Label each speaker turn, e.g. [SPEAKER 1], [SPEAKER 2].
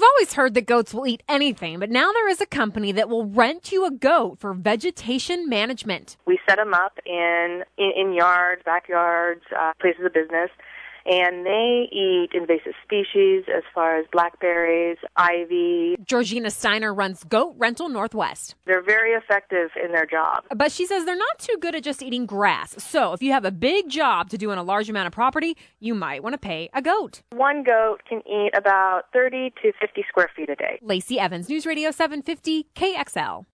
[SPEAKER 1] We've always heard that goats will eat anything, but now there is a company that will rent you a goat for vegetation management.
[SPEAKER 2] We set them up in yards, backyards, places of business, and they eat invasive species as far as blackberries, ivy.
[SPEAKER 1] Georgina Steiner runs Goat Rental Northwest.
[SPEAKER 2] They're very effective in their job.
[SPEAKER 1] But she says they're not too good at just eating grass. So if you have a big job to do on a large amount of property, you might want to pay a goat.
[SPEAKER 2] One goat can eat about 30 to 50 square feet a day.
[SPEAKER 1] Lacey Evans, News Radio 750 KXL.